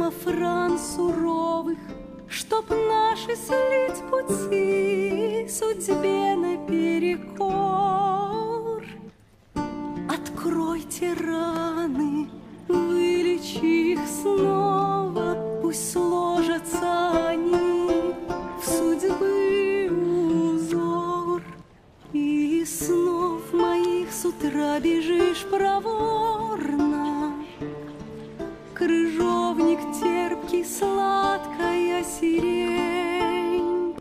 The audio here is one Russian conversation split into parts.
шафран суровых, чтоб наши слить пути судьбе наперекор. Откройте раны, вылечи их снова, пусть сложатся они в судьбы узор. И снов моих с утра бежишь проворно, крыжовник терпкий, сладкая сирень.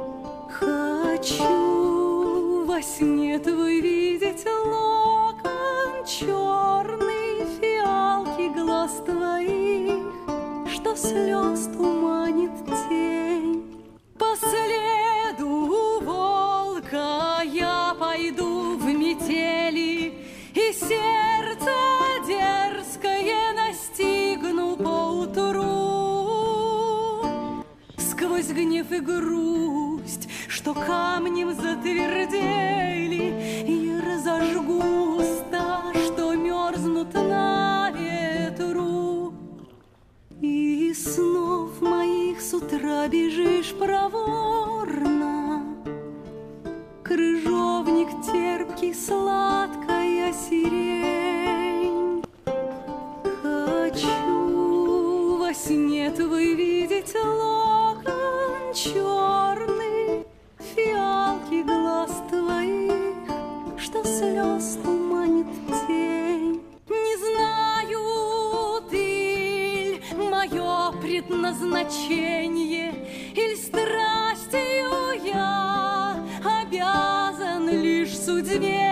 Хочу во сне твой видеть локон черный, фиалки глаз твоих, что слез туманит тень. По следу волка я пойду в метели, и сердце дерзкое настигну поутру. Сквозь гнев и грусть, что камнем затвердели, и разожгу уста, что мерзнут на ветру. И снов моих с утра бежишь проворно, крыжовник терпкий, сладкая сирень. Хочу во сне твой видеть локон черный, фиалки глаз твоих, что слез туманит тень. Не знаю, ты мое предназначение, иль страстью я обязан лишь судьбе.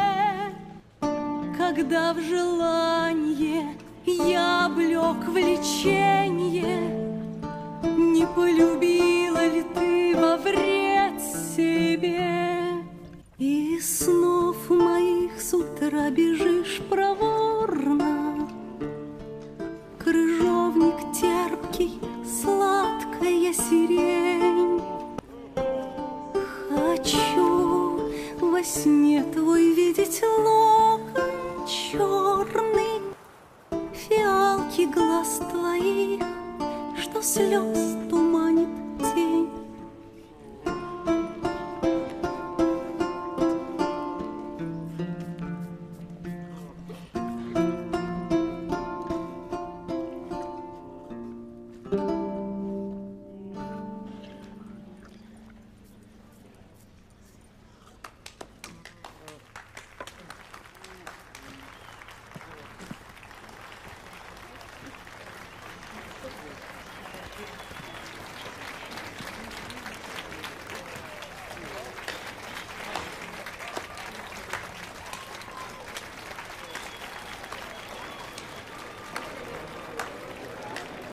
Когда в желанье я облек влеченье, не полюбила ли ты во вред себе? И снов моих с утра бежишь проворно, крыжовник терпкий, сладкая сирень. Хочу во сне твой видеть локон черный, фиалки глаз твоих, что слез туман.